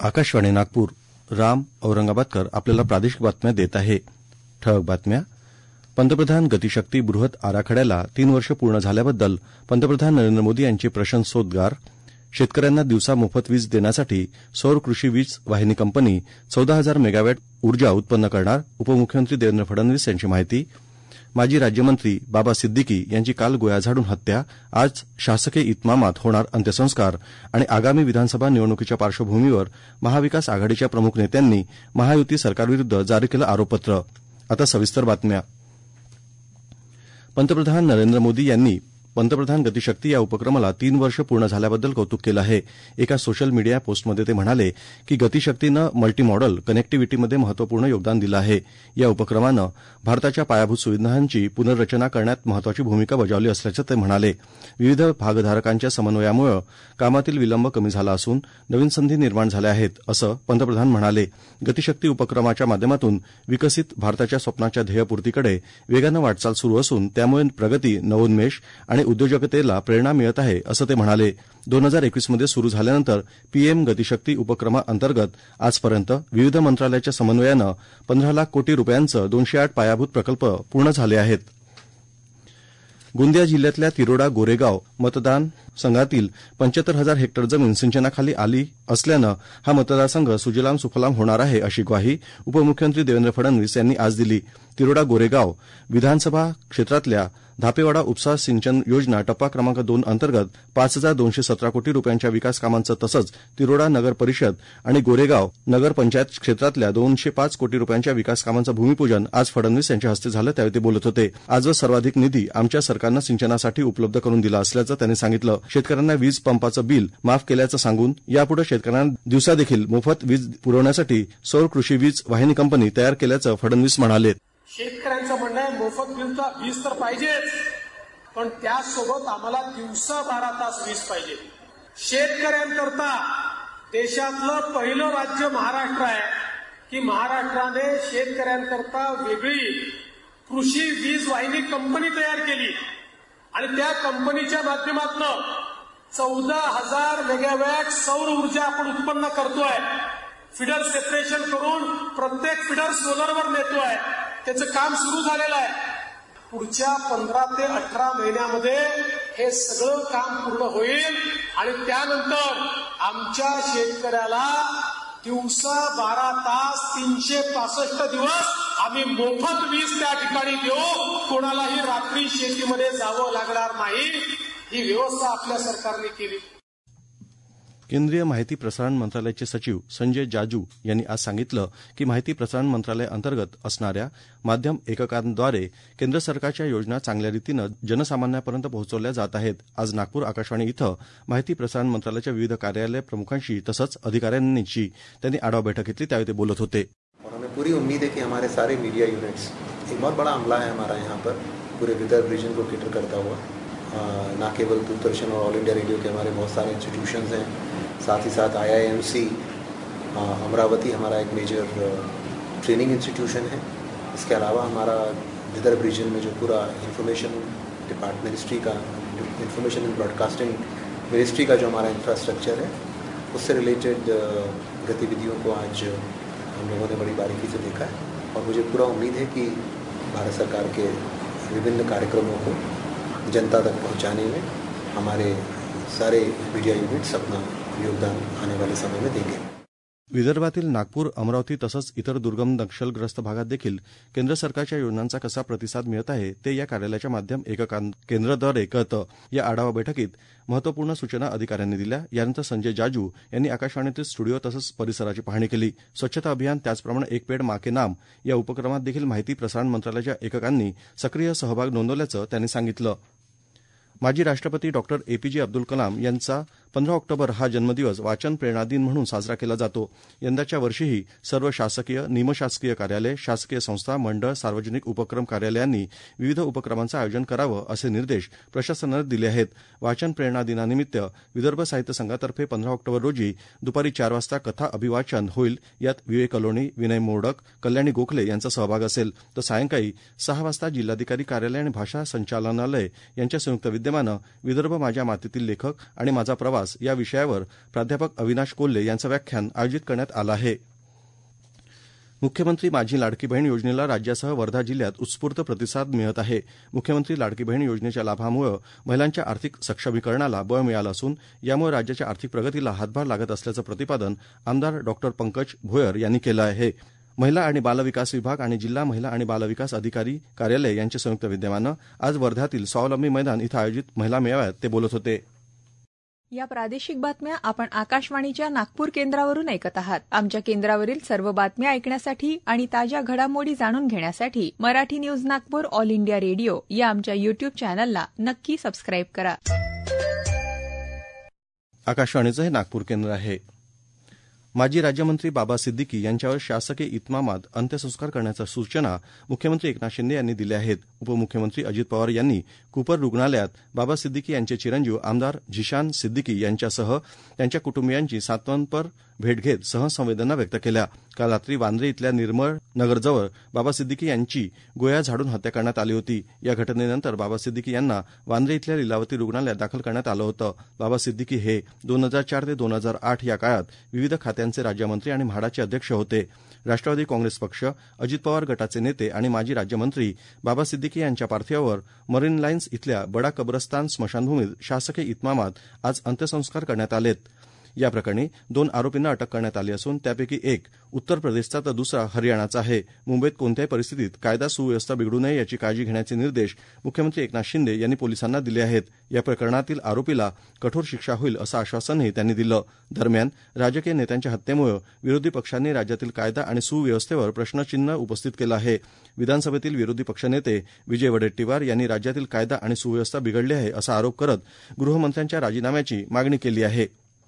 आकाशवाणी नागपूर. राम औरंगाबादकर आपल्याला प्रादेशिक बातम्या देत आहे. ठळक बातम्या. पंतप्रधान गतिशक्ती बृहत आराखड्याला 3 वर्ष पूर्ण झाल्याबद्दल पंतप्रधान नरेंद्र मोदी यांचे प्रशंसोद्गार. शेतकऱ्यांना दिवसा मोफत वीज देण्यासाठी सौर कृषी वीज वाहिनी कंपनी 14,000 मेगावॅट ऊर्जा उत्पन्न करणार. उपमुख्यमंत्री देवेंद्र फडणवीस यांची माहिती. माजी राज्यमंत्री बाबा सिद्दीकी यांची काल गोळ्या झाडून हत्या. आज शासकीय इतमामात होणार अंत्यसंस्कार. आणि आगामी विधानसभा निवडणुकीच्या पार्श्वभूमीवर महाविकास आघाडीच्या प्रमुख नेत्यांनी महायुती सरकारविरुद्ध जारी केलं आरोपपत्र. आता सविस्तर बातम्या. पंतप्रधान नरेंद्र मोदी यांनी पंतप्रधान गतिशक्ती या उपक्रमाला 3 वर्ष पूर्ण झाल्याबद्दल कौतुक केलं आहे. एका सोशल मीडिया पोस्टमध्ये ते म्हणाले की गतिशक्तीनं मल्टी मॉडल कनेक्टिव्हिटीमध्ये महत्वपूर्ण योगदान दिलं आहे. या उपक्रमानं भारताच्या पायाभूत सुविधांची पुनर्रचना करण्यात महत्वाची भूमिका बजावली असल्याचं ते म्हणाले. विविध भागधारकांच्या समन्वयामुळे कामातील विलंब कमी झाला असून नवीन संधी निर्माण झाल्या आहेत, असं पंतप्रधान म्हणाले. गतिशक्ती उपक्रमाच्या माध्यमातून विकसित भारताच्या स्वप्नाच्या ध्येयपूर्तीकडे वेगानं वाटचाल सुरू असून त्यामुळे प्रगती, नवोन्मेष आणि उद्योजकतेला प्रेरणा मिळत आहे, असं ते म्हणाले. 2021 मध्ये सुरू झाल्यानंतर पीएम गतिशक्ती उपक्रमाअंतर्गत आजपर्यंत विविध मंत्रालयाच्या समन्वयानं 15 लाख कोटी रुपयांचं 208 पायाभूत प्रकल्प पूर्ण झाले आहेत. गोंदिया जिल्ह्यातल्या तिरोडा गोरेगाव मतदान संघातील 75,000 हेक्टर जमीन सिंचनाखाली आली असल्यानं हा मतदारसंघ सुजलाम सुफलाम होणार आहे, अशी ग्वाही उपमुख्यमंत्री देवेंद्र फडणवीस यांनी आज दिली. तिरोडा गोरेगाव विधानसभा क्षेत्रातल्या धापेवाडा उपसा सिंचन योजना टप्पा क्रमांक 2 अंतर्गत 5,217 कोटी रुपयांच्या विकास कामांचं तसंच तिरोडा नगर परिषद आणि गोरेगाव नगर पंचायत क्षेत्रातल्या 205 कोटी रुपयांच्या विकास कामांचं भूमिपूजन आज फडणवीस यांच्या हस्ते झालं. त्यावेळी ते बोलत होते. आजवर सर्वाधिक निधी आमच्या सरकारनं सिंचनासाठी उपलब्ध करून दिला असल्याचं त्यांनी सांगितलं. शेतकऱ्यांना वीज पंपाचं बिल माफ केल्याचं सांगून यापुढे शेतकऱ्यांना दिवसा देखील मोफत वीज पुरवण्यासाठी सौर कृषी वीज वाहिनी कंपनी तयार केल्याचं फडणवीस म्हणाले. शेतकऱ्यांचं म्हणणं आहे मोफत वीज तर पाहिजेच, पण त्यासोबत आम्हाला दिवसा 12 तास वीज पाहिजे. शेतकऱ्यांकरता देशातलं पहिलं राज्य महाराष्ट्र आहे की महाराष्ट्राने शेतकऱ्यांकरता वेगळी कृषी वीज वाहिनी कंपनी तयार केली आणि त्या कंपनीच्या माध्यमातून 14,000 मेगावॅट सौर ऊर्जा आपण उत्पन्न करतोय. फिडर सेपरेशन करून प्रत्येक फिडर सोलरवर नेतोय. त्याचं काम सुरू झालेलं आहे. पुढच्या 15 ते 18 महिन्यामध्ये हे सगळं काम पूर्ण होईल आणि त्यानंतर आमच्या शेतकऱ्याला दिवसा 12 तास 365 दिवस आम्ही मोफत वीज त्या ठिकाणी देऊ. कोणालाही रात्री शेतीमध्ये जावं लागणार नाही. ही व्यवस्था आपल्या सरकारने केली. केंद्रीय माहिती प्रसारण मंत्रालयाचे सचिव संजय जाजू यांनी आज सांगितलं की माहिती प्रसारण मंत्रालय अंतर्गत असणाऱ्या माध्यम एककांद्वारे केंद्र सरकारच्या योजना चांगल्या रीतीनं जनसामान्यापर्यंत पोहोचवल्या जात आहेत. आज नागपूर आकाशवाणी इथं माहिती प्रसारण मंत्रालयाच्या विविध कार्यालय प्रमुखांशी तसंच अधिकाऱ्यांची त्यांनी आढावा बैठक घेतली. त्यावेळी ते बोलत होते. हमें पूरी उम्मीद है कि हमारे सारे मीडिया यूनिट्स, एक बहुत बड़ा अमला है हमारा यहाँ पर पूरे विदर्भ रीजन को कैटर करता हुआ, ना केवल दूरदर्शन और ऑल इंडिया रेडियो के हमारे बहुत सारे इंस्टीट्यूशंस हैं, साथ ही साथ IIMC अमरावती हमारा एक मेजर ट्रेनिंग इंस्टीट्यूशन है. इसके अलावा हमारा विदर्भ रीजन में जो पूरा इंफॉर्मेशन डिपार्टमेंट मिनिस्ट्री का इंफॉर्मेशन एंड ब्रॉडकास्टिंग मिनिस्ट्री का जो हमारा इंफ्रास्ट्रक्चर है उससे रिलेटेड गतिविधियों को आज हम लोगों ने बड़ी बारीकी से देखा है और मुझे पूरा उम्मीद है कि भारत सरकार के विभिन्न कार्यक्रमों को जनता तक पहुंचाने में हमारे सारे मीडिया यूनिट्स अपना योगदान आने वाले समय में देंगे. विदर्भातील नागपूर, अमरावती तसंच इतर दुर्गम नक्षलग्रस्त भागात देखील केंद्र सरकारच्या योजनांचा कसा प्रतिसाद मिळत आहे ते या कार्यालयाच्या माध्यम केंद्राद्वारे कळतं. या आढावा बैठकीत महत्वपूर्ण सूचना अधिकाऱ्यांनी दिल्या. यानंतर संजय जाजू यांनी आकाशवाणीतील स्टुडिओ तसंच परिसराची पाहणी केली. स्वच्छता अभियान त्याचप्रमाणे एक पेड माँ के नाम या उपक्रमात देखील माहिती प्रसारण मंत्रालयाच्या एककांनी सक्रिय सहभाग नोंदवल्याचं त्यांनी सांगितलं. माजी राष्ट्रपती डॉ. APJ अब्दुल कलाम यांचा 15 ऑक्टोबर हा जन्मदिवस वाचन प्रेरणा दिन म्हणून साजरा केला जातो. यंदाच्या वर्षीही सर्व शासकीय, निमशासकीय कार्यालय, शासकीय संस्था, मंडळ, सार्वजनिक उपक्रम कार्यालयांनी विविध उपक्रमांचं आयोजन करावं असे निर्देश प्रशासनानं दिले आहेत. वाचन प्रेरणा दिनानिमित्त विदर्भ साहित्य संघातर्फे 15 ऑक्टोबर रोजी दुपारी 4 वाजता कथा अभिवाचन होईल. यात विवेक कलोनी, विनय मोडक, कल्याणी गोखले यांचा सहभाग असेल. तर सायंकाळी 6 वाजता जिल्हाधिकारी कार्यालय आणि भाषा संचालनालय यांच्या संयुक्त विद्यमानं विदर्भ माझ्या मातीतील लेखक आणि माझा प्रवास प्रवास या विषयावर प्राध्यापक अविनाश कोल्हे यांचं व्याख्यान आयोजित करण्यात आलं आहे. मुख्यमंत्री माझी लाडकी बहीण योजनेला राज्यासह वर्धा जिल्ह्यात उत्स्फूर्त प्रतिसाद मिळत आहे. मुख्यमंत्री लाडकी बहीण योजनेच्या लाभामुळे महिलांच्या आर्थिक सक्षमीकरणाला बळ मिळालं असून यामुळे राज्याच्या आर्थिक प्रगतीला हातभार लागत असल्याचं प्रतिपादन आमदार डॉ. पंकज भोयर यांनी केलं आहे. महिला आणि बालविकास विभाग आणि जिल्हा महिला आणि बालविकास अधिकारी कार्यालय यांच्या संयुक्त विद्यमानं आज वर्ध्यातील स्वावलंबी मैदान इथं आयोजित महिला मेळाव्यात ते बोलत होते. या प्रादेशिक बातम्या आपण आकाशवाणीच्या नागपूर केंद्रावरून ऐकत आहात. आमच्या केंद्रावरील सर्व बातम्या ऐकण्यासाठी आणि ताज्या घडामोडी जाणून घेण्यासाठी Marathi news Nagpur all India radio या आमच्या युट्यूब चॅनलला नक्की सबस्क्राईब करा. आकाशवाणीचं हे नागपूर केंद्र आहे. माजी राज्यमंत्री बाबा सिद्दीकी यांच्यावर शासकीय इतमामात अंत्यसंस्कार करण्याच्या सूचना मुख्यमंत्री एकनाथ शिंदे यांनी दिल्या आहेत. उपमुख्यमंत्री अजित पवार यांनी कूपर रुग्णालयात बाबा सिद्दीकी यांचे चिरंजीव आमदार झिशान सिद्दीकी यांच्यासह त्यांच्या कुटुंबियांची सांत्वनपर भेट घेत सहसंवेदना व्यक्त केल्या. काल रात्री वांद्रे इथल्या निर्मळ नगरजवळ बाबा सिद्दीकी यांची गोळ्या झाडून हत्या करण्यात आली होती. या घटनेनंतर बाबा सिद्दीकी यांना वांद्रे इथल्या लीलावती रुग्णालयात दाखल करण्यात आलं होतं. बाबा सिद्दीकी हे 2004 ते 2008 या काळात विविध खात्यांचे राज्यमंत्री आणि म्हाडाचे अध्यक्ष होते. राष्ट्रवादी काँग्रेस पक्ष, अजित पवार गटाचे नेते आणि माजी राज्यमंत्री बाबा सिद्दीकी यांच्या पार्थिवावर मरीन लाईन्स इथल्या बडा कब्रस्तान स्मशानभूमीत शासकीय इतमामात आज अंत्यसंस्कार करण्यात आलेत. या प्रकरणी 2 आरोपींना अटक करण्यात आली असून त्यापैकी एक उत्तर प्रदेशचा तर दुसरा हरियाणाचा आहे. मुंबईत कोणत्याही परिस्थितीत कायदा सुव्यवस्था बिघडू नये याची काळजी घेण्याचे निर्देश मुख्यमंत्री एकनाथ शिंदे यांनी पोलिसांना दिले आहेत. या प्रकरणातील आरोपीला कठोर शिक्षा होईल असं आश्वासनही त्यांनी दिलं. दरम्यान राजकीय नेत्यांच्या हत्येमुळे विरोधी पक्षांनी राज्यातील कायदा आणि सुव्यवस्थेवर प्रश्नचिन्ह उपस्थित केलं आहे. विधानसभेतील विरोधी पक्षनेते विजय वडेट्टीवार यांनी राज्यातील कायदा आणि सुव्यवस्था बिघडली आहे असा आरोप करत गृहमंत्र्यांच्या राजीनाम्याची मागणी केली आहे.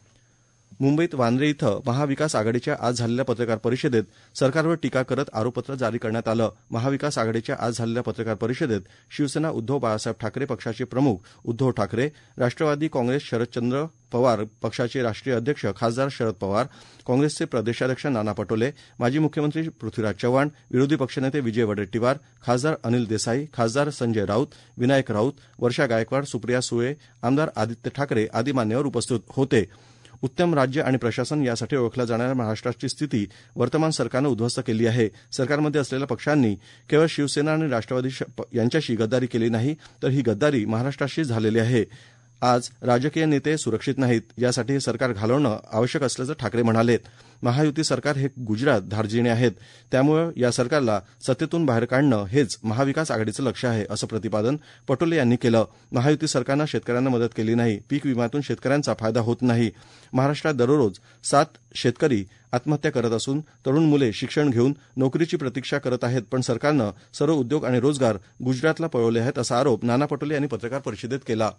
मुंबईत वांद्रे इथं महाविकास आघाडीच्या आज झालेल्या पत्रकार परिषदेत सरकारवर टीका करत आरोपपत्र जारी करण्यात आलं. महाविकास आघाडीच्या आज झालेल्या पत्रकार परिषदेत शिवसेना उद्धव बाळासाहेब ठाकरे पक्षाचे प्रमुख उद्धव ठाकरे, राष्ट्रवादी काँग्रेस शरदचंद्र पवार पक्षाचे राष्ट्रीय अध्यक्ष खासदार शरद पवार, काँग्रेसचे प्रदेशाध्यक्ष नाना पटोले, माजी मुख्यमंत्री पृथ्वीराज चव्हाण, विरोधी पक्षनेते विजय वडेट्टीवार, खासदार अनिल देसाई, खासदार संजय राऊत, विनायक राऊत, वर्षा गायकवाड, सुप्रिया सुळे, आमदार आदित्य ठाकरे आदी मान्यवर उपस्थित होते. उत्तम राज्य आणि प्रशासन यासाठी ओळखल्या जाणाऱ्या महाराष्ट्राची स्थिती वर्तमान सरकारनं उद्ध्वस्त केली आहे. सरकारमध्ये असलेल्या पक्षांनी केवळ शिवसेना आणि राष्ट्रवादी यांच्याशी गद्दारी केली नाही, तर ही गद्दारी महाराष्ट्राशी झालेली आहे. आज राजकीय नेते सुरक्षित नाहीत, यासाठी हे सरकार घालवणं आवश्यक असल्याचं ठाकरे म्हणालेत. महायुती सरकार हे गुजरात धार्जिणे आहेत, त्यामुळे या सरकारला सत्तेतून बाहेर काढणं हेच महाविकास आघाडीचं लक्ष्य आहे, असं प्रतिपादन पटोले यांनी केलं. महायुती सरकारनं शेतकऱ्यांना मदत केली नाही, पीक विम्यातून शेतकऱ्यांचा फायदा होत नाही. महाराष्ट्रात दररोज 7 शेतकरी आत्महत्या करत असून तरुण मुले शिक्षण घेऊन नोकरीची प्रतीक्षा करत आहेत, पण सरकारनं सर्व उद्योग आणि रोजगार गुजरातला पळवले आहेत, असा आरोप नाना पटोले यांनी पत्रकार परिषदेत केला.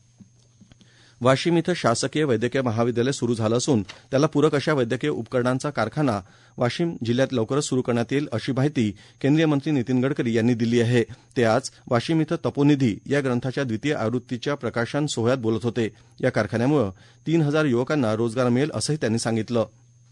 वाशिम इथं शासकीय वैद्यकीय महाविद्यालय सुरू झालं असून त्याला पूरक अशा वैद्यकीय उपकरणांचा कारखाना वाशिम जिल्ह्यात लवकरच सुरू करण्यात येईल, अशी माहिती केंद्रीय मंत्री नितीन गडकरी यांनी दिली आहे. ते आज वाशिम इथं तपोनिधी या ग्रंथाच्या द्वितीय आवृत्तीच्या प्रकाशन सोहळ्यात बोलत होते. या कारखान्यामुळे 3000 युवकांना रोजगार मिळेल, असंही त्यांनी सांगितलं.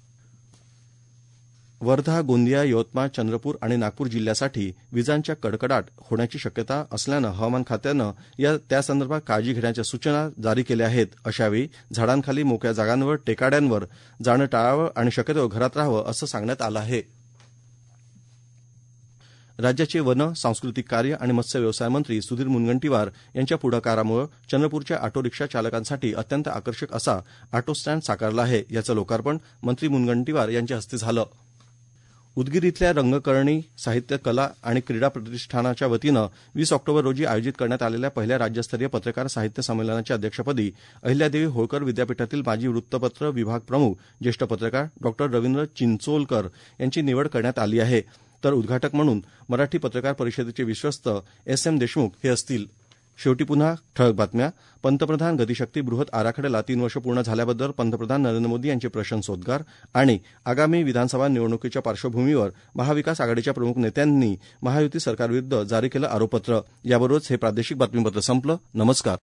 वर्धा, गोंदिया, यवतमाळ, चंद्रपूर आणि नागपूर जिल्ह्यासाठी विजांच्या कडकडाट होण्याची शक्यता असल्यानं हवामान खात्यानं त्यासंदर्भात काळजी घेण्याच्या सूचना जारी केल्या आहेत. अशावेळी झाडांखाली, मोकळ्या जागांवर, टेकाड्यांवर जाणं टाळावं आणि शक्यतो घरात राहावं, असं सांगण्यात आलं आहे. राज्याचे वन, सांस्कृतिक कार्य आणि मत्स्य व्यवसाय मंत्री सुधीर मुनगंटीवार यांच्या पुढाकारामुळे चंद्रपूरच्या ऑटो रिक्षा चालकांसाठी अत्यंत आकर्षक असा ऑटो स्टँड साकारला आहे. याचं लोकार्पण मंत्री मुनगंटीवार यांच्या हस्ते झालं. उदगीर इथल्या रंगकर्णी साहित्य कला आणि क्रीडा प्रतिष्ठानाच्या वतीनं 20 ऑक्टोबर रोजी आयोजित करण्यात आलेल्या पहिल्या राज्यस्तरीय पत्रकार साहित्य संमेलनाच्या अध्यक्षपदी अहिल्यादेवी होळकर विद्यापीठातील माजी वृत्तपत्र विभाग प्रमुख ज्येष्ठ पत्रकार डॉ. रवींद्र चिंचोलकर यांची निवड करण्यात आली आहे. तर उद्घाटक म्हणून मराठी पत्रकार परिषदेचे विश्वस्त SM देशमुख हे असतील. शेवटी पुन्हा ठळक बातम्या. पंतप्रधान गतिशक्ती बृहत आराखड्याला 3 वर्ष पूर्ण झाल्याबद्दल पंतप्रधान नरेंद्र मोदी यांचे प्रशंसोद्गार. आणि आगामी विधानसभा निवडणुकीच्या पार्श्वभूमीवर महाविकास आघाडीच्या प्रमुख नेत्यांनी महायुती सरकारविरुद्ध जारी केलं आरोपपत्र. याबरोबरच हे प्रादेशिक बातमीपत्र संपलं. नमस्कार.